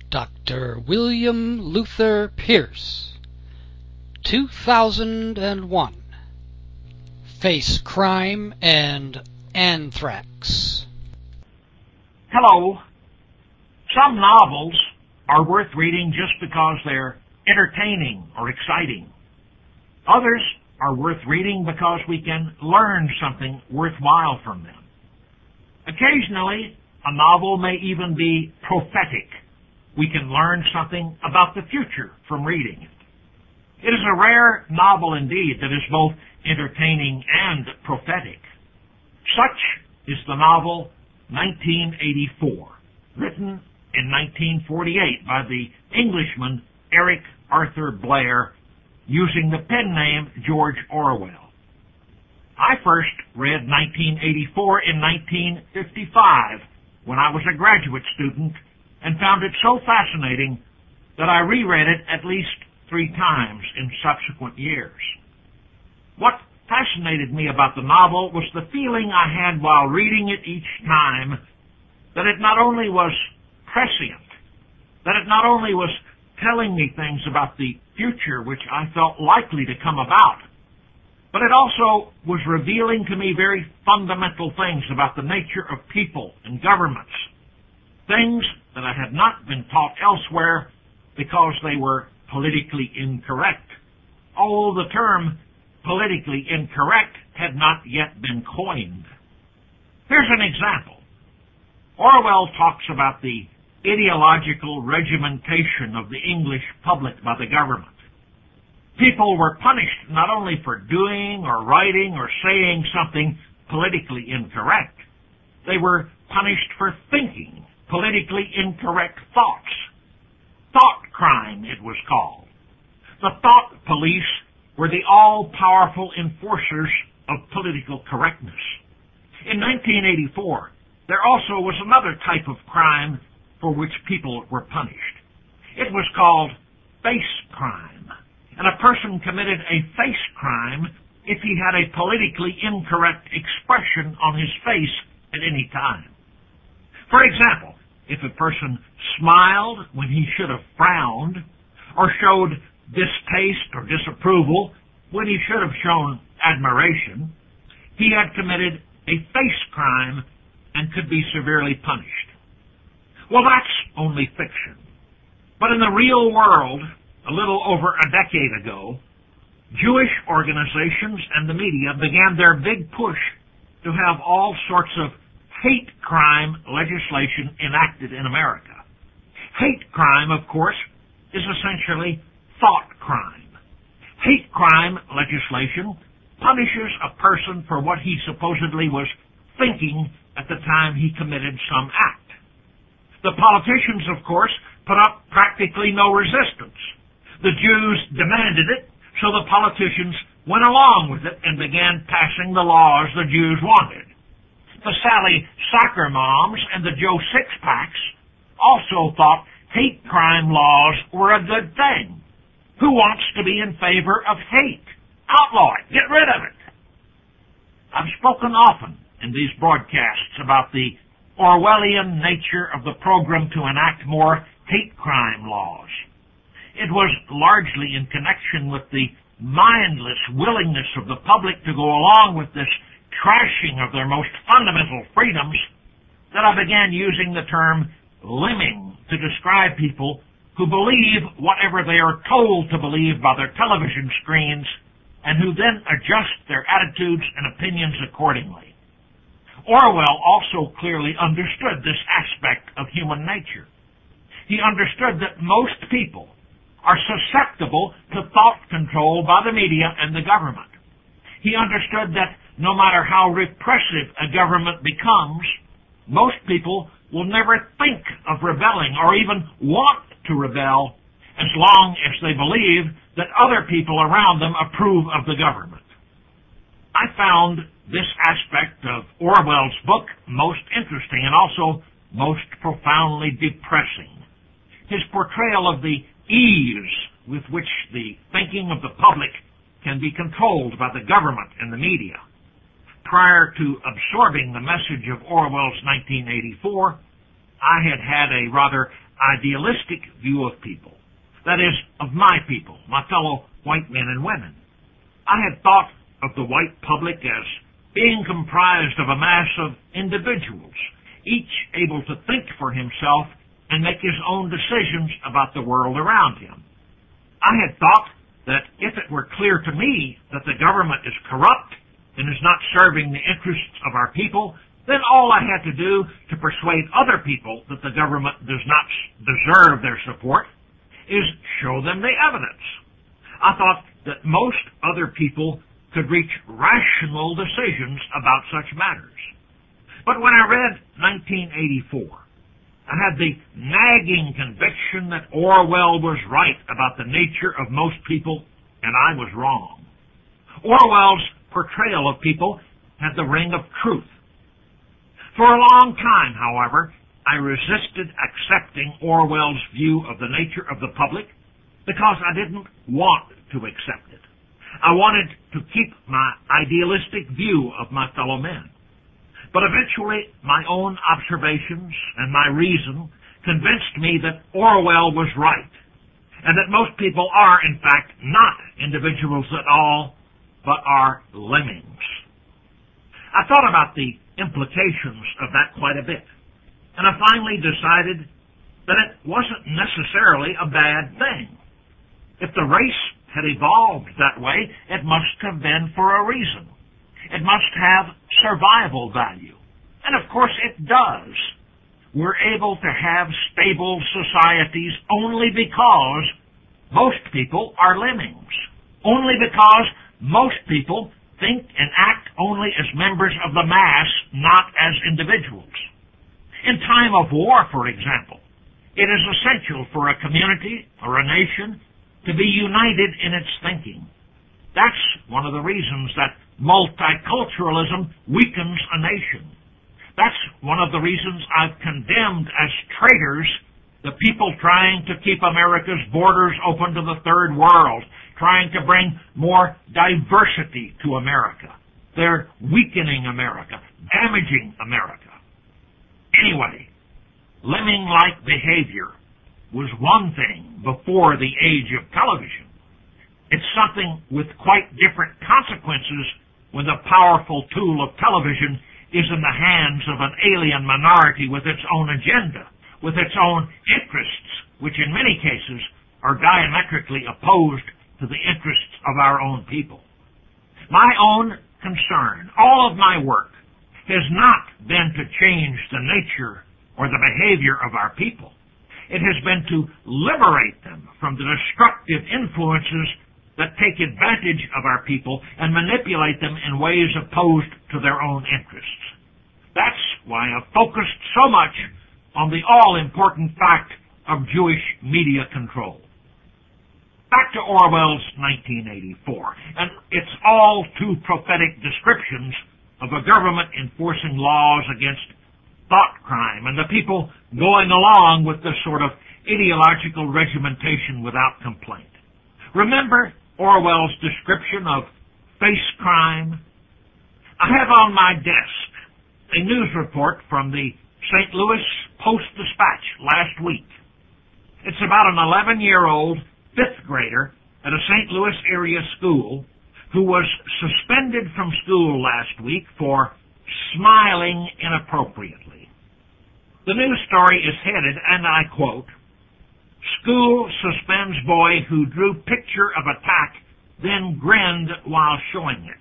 Dr. William Luther Pierce, 2001. Face Crime and Anthrax. Hello. Some novels are worth reading just because they're entertaining or exciting. Others are worth reading because we can learn something worthwhile from them. Occasionally, a novel may even be prophetic. We can learn something about the future from reading it. It is a rare novel indeed that is both entertaining and prophetic. Such is the novel 1984, written in 1948 by the Englishman Eric Arthur Blair, using the pen name George Orwell. I first read 1984 in 1955 when I was a graduate student and found it so fascinating that I reread it at least 3 times in subsequent years. What fascinated me about the novel was the feeling I had while reading it each time that it not only was prescient, that it not only was telling me things about the future which I felt likely to come about, but it also was revealing to me very fundamental things about the nature of people and governments, things that I had not been taught elsewhere because they were politically incorrect. Oh, the term politically incorrect had not yet been coined. Here's an example. Orwell talks about the ideological regimentation of the English public by the government. People were punished not only for doing or writing or saying something politically incorrect, they were punished for thinking politically incorrect thoughts. Thought crime, it was called. The thought police were the all-powerful enforcers of political correctness. In 1984, there also was another type of crime for which people were punished. It was called face crime, and a person committed a face crime if he had a politically incorrect expression on his face at any time. For example, if a person smiled when he should have frowned, or showed distaste or disapproval when he should have shown admiration, he had committed a face crime and could be severely punished. Well, that's only fiction. But in the real world, a little over a decade ago, Jewish organizations and the media began their big push to have all sorts of hate crime legislation enacted in America. Hate crime, of course, is essentially thought crime. Hate crime legislation punishes a person for what he supposedly was thinking at the time he committed some act. The politicians, of course, put up practically no resistance. The Jews demanded it, so the politicians went along with it and began passing the laws the Jews wanted. The Sally Soccer Moms and the Joe Sixpacks also thought hate crime laws were a good thing. Who wants to be in favor of hate? Outlaw it. Get rid of it. I've spoken often in these broadcasts about the Orwellian nature of the program to enact more hate crime laws. It was largely in connection with the mindless willingness of the public to go along with this trashing of their most fundamental freedoms that I began using the term limbing to describe people who believe whatever they are told to believe by their television screens and who then adjust their attitudes and opinions accordingly. Orwell also clearly understood this aspect of human nature. He understood that most people are susceptible to thought control by the media and the government. He understood that no matter how repressive a government becomes, most people will never think of rebelling or even want to rebel as long as they believe that other people around them approve of the government. I found this aspect of Orwell's book most interesting and also most profoundly depressing. His portrayal of the ease with which the thinking of the public can be controlled by the government and the media. Prior to absorbing the message of Orwell's 1984, I had had a rather idealistic view of people. That is, of my people, my fellow white men and women. I had thought of the white public as being comprised of a mass of individuals, each able to think for himself and make his own decisions about the world around him. I had thought that if it were clear to me that the government is corrupt and is not serving the interests of our people, then all I had to do to persuade other people that the government does not deserve their support is show them the evidence. I thought that most other people could reach rational decisions about such matters. But when I read 1984, I had the nagging conviction that Orwell was right about the nature of most people, and I was wrong. Orwell's portrayal of people had the ring of truth. For a long time, however, I resisted accepting Orwell's view of the nature of the public because I didn't want to accept it. I wanted to keep my idealistic view of my fellow men. But eventually, my own observations and my reason convinced me that Orwell was right, and that most people are, in fact, not individuals at all, but are lemmings. I thought about the implications of that quite a bit, and I finally decided that it wasn't necessarily a bad thing. If the race had evolved that way, it must have been for a reason. It must have survival value. And of course it does. We're able to have stable societies only because most people are lemmings. Only because most people think and act only as members of the mass, not as individuals. In time of war, for example, it is essential for a community or a nation to be united in its thinking. That's one of the reasons that multiculturalism weakens a nation. That's one of the reasons I've condemned as traitors the people trying to keep America's borders open to the third world, trying to bring more diversity to America. They're weakening America, damaging America. Anyway, lemming-like behavior was one thing before the age of television. It's something with quite different consequences when the powerful tool of television is in the hands of an alien minority with its own agenda, with its own interests, which in many cases are diametrically opposed to the interests of our own people. My own concern, all of my work, has not been to change the nature or the behavior of our people. It has been to liberate them from the destructive influences that take advantage of our people and manipulate them in ways opposed to their own interests. That's why I've focused so much on the all-important fact of Jewish media control. Back to Orwell's 1984, and its all too prophetic descriptions of a government enforcing laws against thought crime and the people going along with this sort of ideological regimentation without complaint. Remember Orwell's description of face crime? I have on my desk a news report from the St. Louis Post-Dispatch last week. It's about an 11-year-old fifth grader at a St. Louis area school who was suspended from school last week for smiling inappropriately. The news story is headed, and I quote, "School suspends boy who drew picture of attack, then grinned while showing it."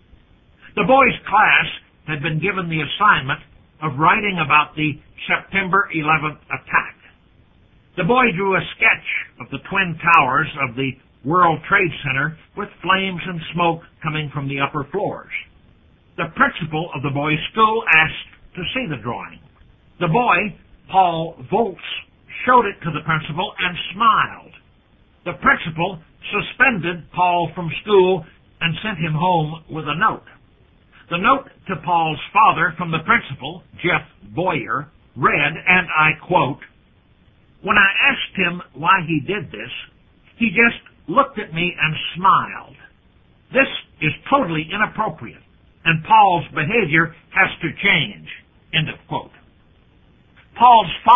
The boy's class had been given the assignment of writing about the September 11th attack. The boy drew a sketch of the Twin Towers of the World Trade Center with flames and smoke coming from the upper floors. The principal of the boy's school asked to see the drawing. The boy, Paul Volz, showed it to the principal and smiled. The principal suspended Paul from school and sent him home with a note. The note to Paul's father from the principal, Jeff Boyer, read, and I quote, "When I asked him why he did this, he just looked at me and smiled. This is totally inappropriate, and Paul's behavior has to change." End of quote. Paul's father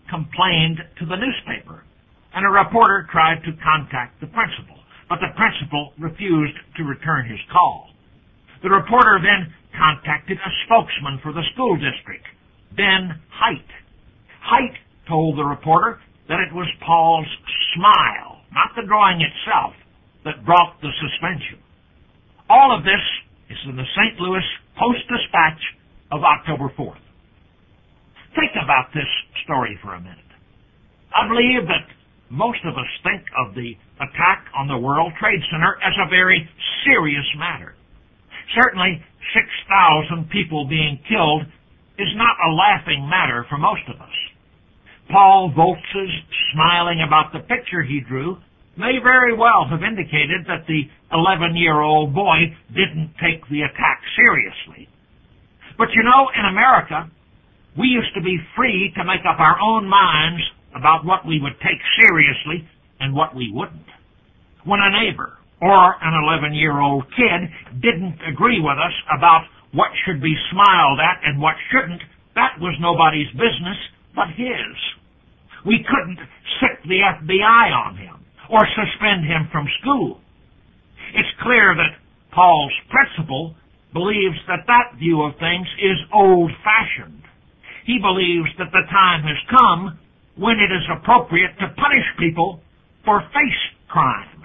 complained to the newspaper, and a reporter tried to contact the principal, but the principal refused to return his call. The reporter then contacted a spokesman for the school district, Ben Hite. Hite told the reporter that it was Paul's smile, not the drawing itself, that brought the suspension. All of this is in the St. Louis Post-Dispatch of October 4th. Think about this story for a minute. I believe that most of us think of the attack on the World Trade Center as a very serious matter. Certainly, 6,000 people being killed is not a laughing matter for most of us. Paul Voltz's smiling about the picture he drew may very well have indicated that the 11-year-old boy didn't take the attack seriously. But you know, in America, we used to be free to make up our own minds about what we would take seriously and what we wouldn't. When a neighbor or an 11-year-old kid didn't agree with us about what should be smiled at and what shouldn't, that was nobody's business but his. We couldn't sic the FBI on him or suspend him from school. It's clear that Paul's principal believes that that view of things is old-fashioned. He believes that the time has come when it is appropriate to punish people for face crimes.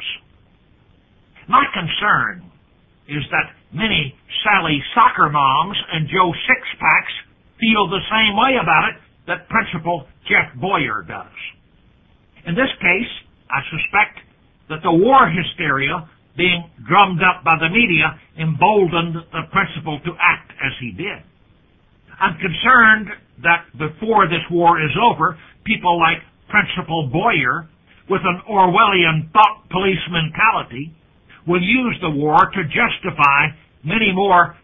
My concern is that many Sally Soccer Moms and Joe Sixpacks feel the same way about it that Principal Jeff Boyer does. In this case, I suspect that the war hysteria being drummed up by the media emboldened the principal to act as he did. I'm concerned that before this war is over, people like Principal Boyer, with an Orwellian thought police mentality, will use the war to justify many more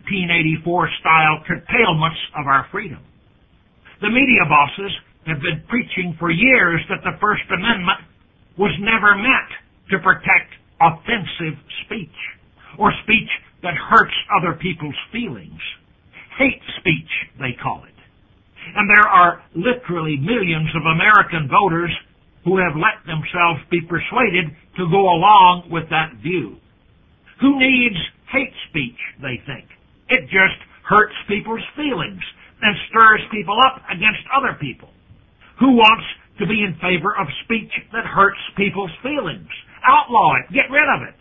1984-style curtailments of our freedom. The media bosses have been preaching for years that the First Amendment was never meant to protect offensive speech or speech that hurts other people's feelings. Hate speech, they call it. And there are literally millions of American voters who have let themselves be persuaded to go along with that view. Who needs hate speech, they think? It just hurts people's feelings and stirs people up against other people. Who wants to be in favor of speech that hurts people's feelings? Outlaw it. Get rid of it.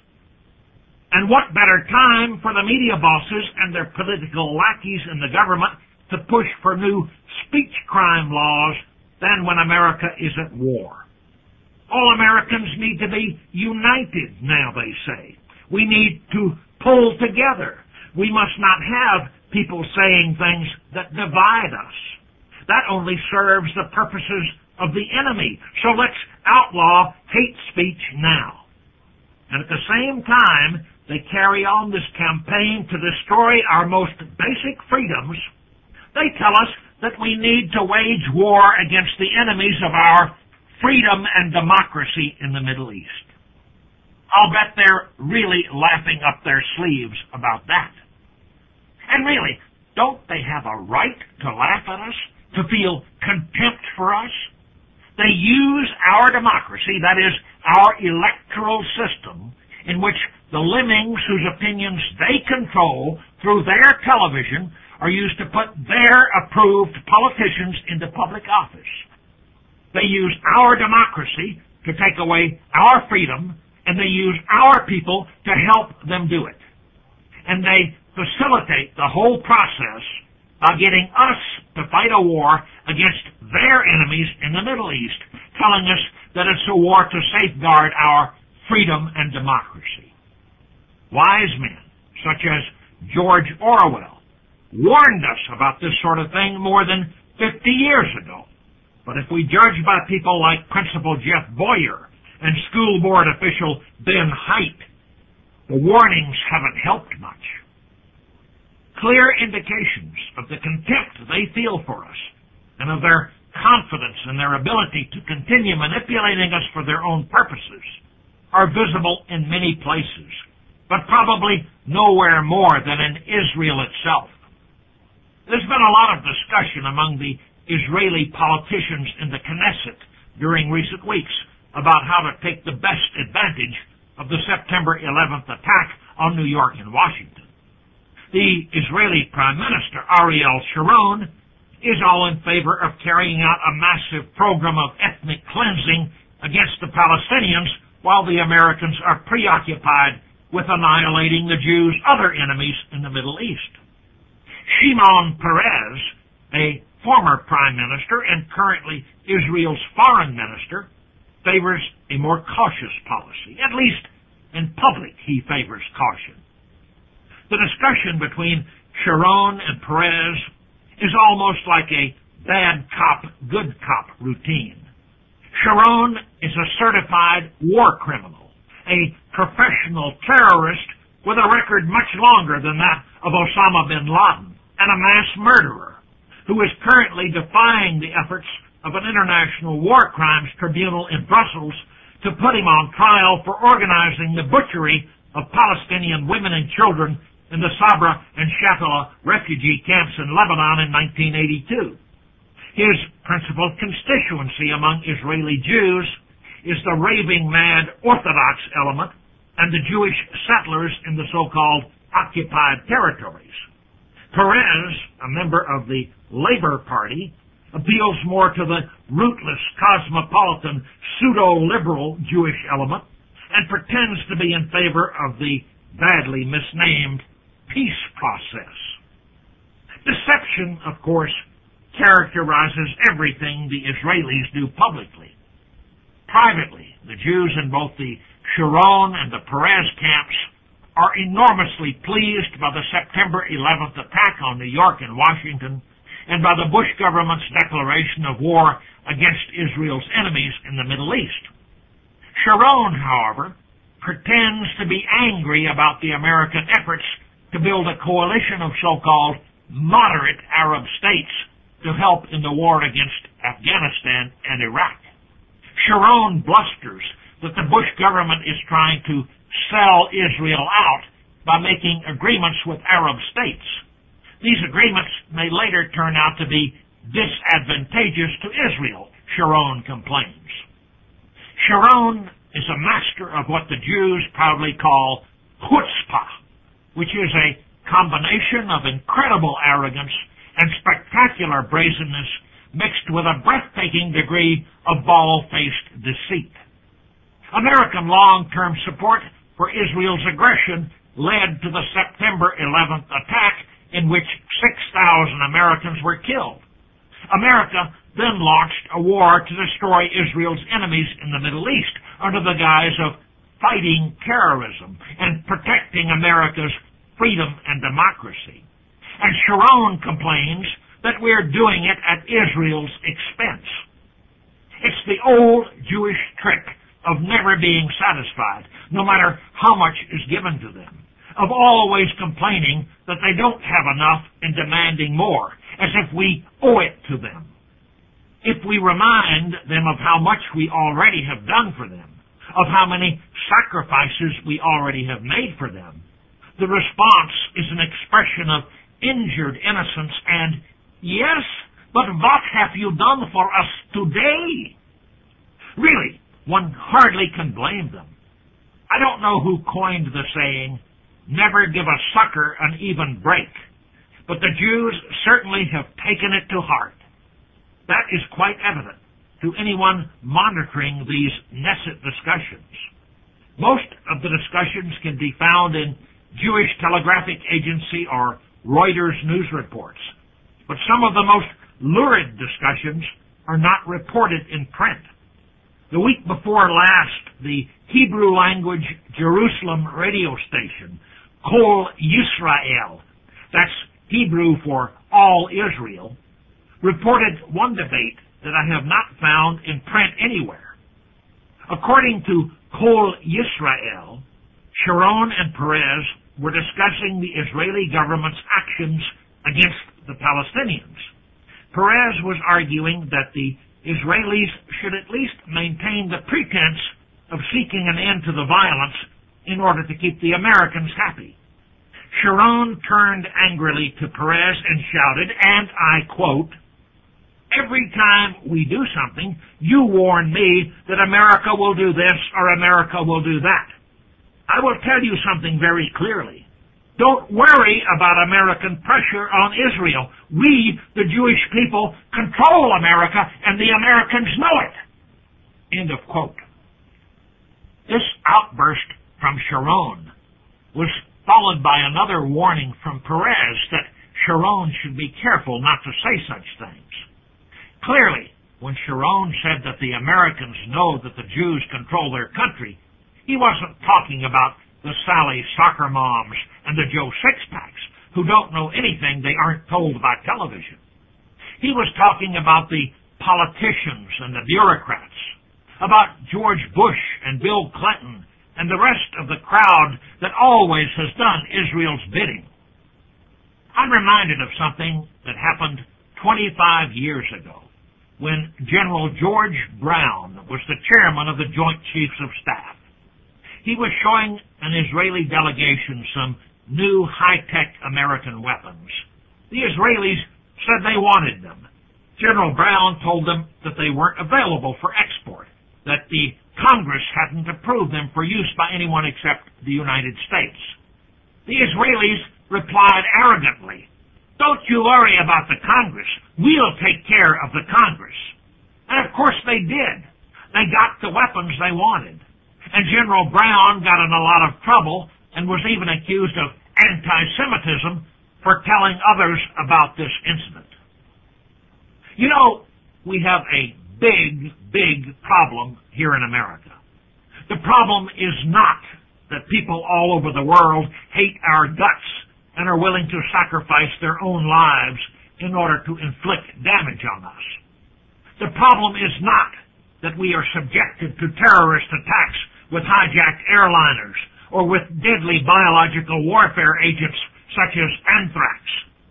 And what better time for the media bosses and their political lackeys in the government to push for new speech crime laws than when America is at war? All Americans need to be united now, they say. We need to pull together. We must not have people saying things that divide us. That only serves the purposes of the enemy. So let's outlaw hate speech now. And at the same time, they carry on this campaign to destroy our most basic freedoms. They tell us that we need to wage war against the enemies of our freedom and democracy in the Middle East. I'll bet they're really laughing up their sleeves about that. And really, don't they have a right to laugh at us, to feel contempt for us? They use our democracy, that is, our electoral system, in which the lemmings whose opinions they control through their television are used to put their approved politicians into public office. They use our democracy to take away our freedom, and they use our people to help them do it. And they facilitate the whole process by getting us to fight a war against their enemies in the Middle East, telling us that it's a war to safeguard our freedom and democracy. Wise men, such as George Orwell, warned us about this sort of thing more than 50 years ago. But if we judge by people like Principal Jeff Boyer and school board official Ben Hite, the warnings haven't helped much. Clear indications of the contempt they feel for us and of their confidence in their ability to continue manipulating us for their own purposes are visible in many places, but probably nowhere more than in Israel itself. There's been a lot of discussion among the Israeli politicians in the Knesset during recent weeks about how to take the best advantage of the September 11th attack on New York and Washington. The Israeli Prime Minister, Ariel Sharon, is all in favor of carrying out a massive program of ethnic cleansing against the Palestinians while the Americans are preoccupied with annihilating the Jews' other enemies in the Middle East. Shimon Peres, a former prime minister and currently Israel's foreign minister, favors a more cautious policy. At least in public, he favors caution. The discussion between Sharon and Peres is almost like a bad cop, good cop routine. Sharon is a certified war criminal, a professional terrorist with a record much longer than that of Osama bin Laden, and a mass murderer who is currently defying the efforts of an international war crimes tribunal in Brussels to put him on trial for organizing the butchery of Palestinian women and children in the Sabra and Shatila refugee camps in Lebanon in 1982. His principal constituency among Israeli Jews is the raving mad Orthodox element and the Jewish settlers in the so-called occupied territories. Peres, a member of the Labor Party, appeals more to the rootless, cosmopolitan, pseudo-liberal Jewish element and pretends to be in favor of the badly misnamed peace process. Deception, of course, characterizes everything the Israelis do publicly. Privately, the Jews in both the Sharon and the Peres camps are enormously pleased by the September 11th attack on New York and Washington and by the Bush government's declaration of war against Israel's enemies in the Middle East. Sharon, however, pretends to be angry about the American efforts to build a coalition of so-called moderate Arab states to help in the war against Afghanistan and Iraq. Sharon blusters that the Bush government is trying to sell Israel out by making agreements with Arab states. These agreements may later turn out to be disadvantageous to Israel, Sharon complains. Sharon is a master of what the Jews proudly call chutzpah, which is a combination of incredible arrogance and spectacular brazenness mixed with a breathtaking degree of bald-faced deceit. American long-term support for Israel's aggression led to the September 11th attack in which 6,000 Americans were killed. America then launched a war to destroy Israel's enemies in the Middle East under the guise of fighting terrorism and protecting America's freedom and democracy. And Sharon complains that we're doing it at Israel's expense. It's the old Jewish trick of never being satisfied, no matter how much is given to them, of always complaining that they don't have enough and demanding more, as if we owe it to them. If we remind them of how much we already have done for them, of how many sacrifices we already have made for them, the response is an expression of injured innocence and, yes, but what have you done for us today? Really, one hardly can blame them. I don't know who coined the saying, never give a sucker an even break, but the Jews certainly have taken it to heart. That is quite evident to anyone monitoring these Knesset discussions. Most of the discussions can be found in Jewish Telegraphic Agency or Reuters news reports, but some of the most lurid discussions are not reported in print. The week before last, the Hebrew language Jerusalem radio station, Kol Yisrael, that's Hebrew for all Israel, reported one debate that I have not found in print anywhere. According to Kol Yisrael, Sharon and Peres were discussing the Israeli government's actions against the Palestinians. Peres was arguing that the Israelis should at least maintain the pretense of seeking an end to the violence in order to keep the Americans happy. Sharon turned angrily to Peres and shouted, and I quote, Every time we do something, you warn me that America will do this or America will do that. I will tell you something very clearly. Don't worry about American pressure on Israel. We, the Jewish people, control America, and the Americans know it. End of quote. This outburst from Sharon was followed by another warning from Peres that Sharon should be careful not to say such things. Clearly, when Sharon said that the Americans know that the Jews control their country, he wasn't talking about the Sally soccer moms and the Joe Sixpacks who don't know anything they aren't told by television. He was talking about the politicians and the bureaucrats, about George Bush and Bill Clinton and the rest of the crowd that always has done Israel's bidding. I'm reminded of something that happened 25 years ago when General George Brown was the chairman of the Joint Chiefs of Staff. He was showing an Israeli delegation some new high-tech American weapons. The Israelis said they wanted them. General Brown told them that they weren't available for export, that the Congress hadn't approved them for use by anyone except the United States. The Israelis replied arrogantly, "Don't you worry about the Congress. We'll take care of the Congress." And of course they did. They got the weapons they wanted. And General Brown got in a lot of trouble and was even accused of anti-Semitism for telling others about this incident. You know, we have a big problem here in America. The problem is not that people all over the world hate our guts and are willing to sacrifice their own lives in order to inflict damage on us. The problem is not that we are subjected to terrorist attacks with hijacked airliners or with deadly biological warfare agents such as anthrax.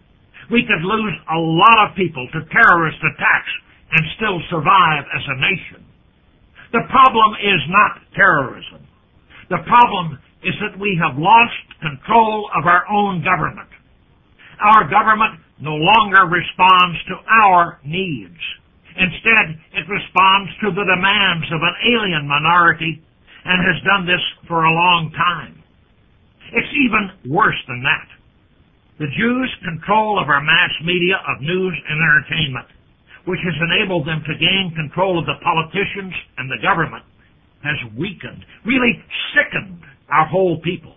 We could lose a lot of people to terrorist attacks and still survive as a nation. The problem is not terrorism. The problem is that we have lost control of our own government. Our government no longer responds to our needs. Instead, it responds to the demands of an alien minority and has done this for a long time. It's even worse than that. The Jews' control of our mass media of news and entertainment, which has enabled them to gain control of the politicians and the government, has weakened, really sickened our whole people.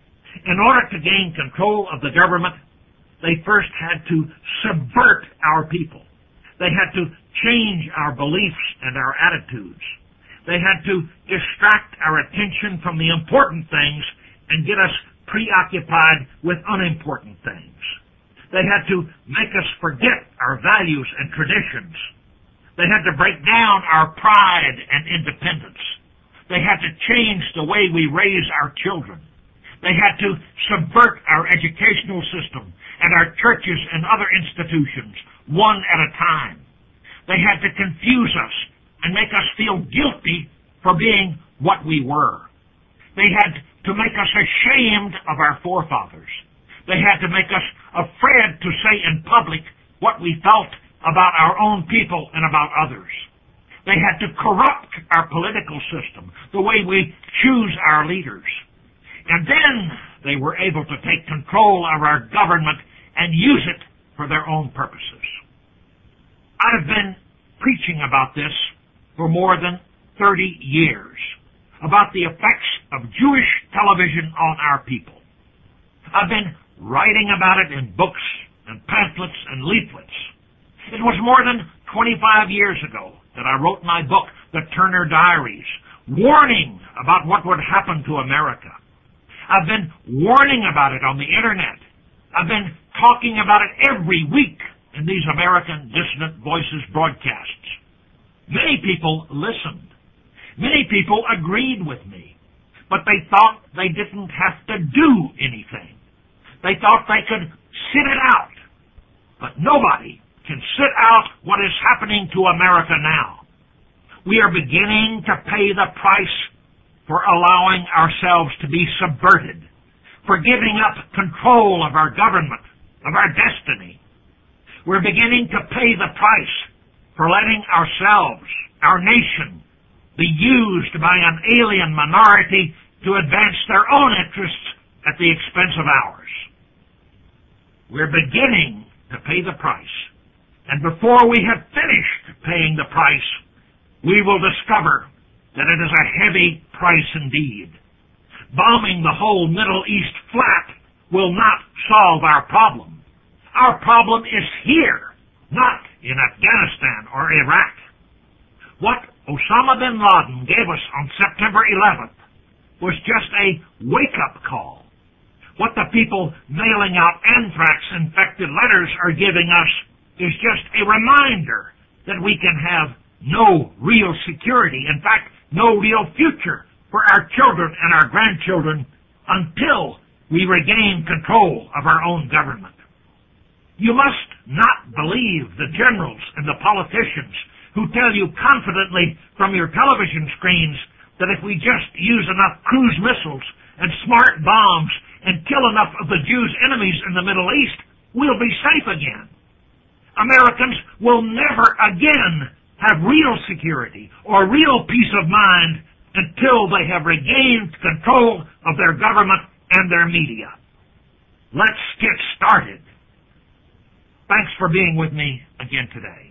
In order to gain control of the government, they first had to subvert our people. They had to change our beliefs and our attitudes. They had to distract our attention from the important things and get us preoccupied with unimportant things. They had to make us forget our values and traditions. They had to break down our pride and independence. They had to change the way we raise our children. They had to subvert our educational system and our churches and other institutions one at a time. They had to confuse us and make us feel guilty for being what we were. They had to make us ashamed of our forefathers. They had to make us afraid to say in public what we felt about our own people and about others. They had to corrupt our political system, the way we choose our leaders. And then they were able to take control of our government and use it for their own purposes. I've been preaching about this for more than 30 years, about the effects of Jewish television on our people. I've been writing about it in books and pamphlets and leaflets. It was more than 25 years ago that I wrote my book, The Turner Diaries, warning about what would happen to America. I've been warning about it on the Internet. I've been talking about it every week in these American Dissident Voices broadcasts. Many people listened. Many people agreed with me, but they thought they didn't have to do anything. They thought they could sit it out. But nobody can sit out what is happening to America now. We are beginning to pay the price for allowing ourselves to be subverted, for giving up control of our government, of our destiny. We're beginning to pay the price for letting ourselves, our nation, be used by an alien minority to advance their own interests at the expense of ours. We're beginning to pay the price, and before we have finished paying the price, we will discover that it is a heavy price indeed. Bombing the whole Middle East flat will not solve our problem. Our problem is here, not in Afghanistan or Iraq. What Osama bin Laden gave us on September 11th was just a wake-up call. What the people mailing out anthrax-infected letters are giving us is just a reminder that we can have no real security, in fact, no real future for our children and our grandchildren until we regain control of our own government. You must not believe the generals and the politicians who tell you confidently from your television screens that if we just use enough cruise missiles and smart bombs and kill enough of the Jews' enemies in the Middle East, we'll be safe again. Americans will never again have real security or real peace of mind until they have regained control of their government and their media. Let's get started. Thanks for being with me again today.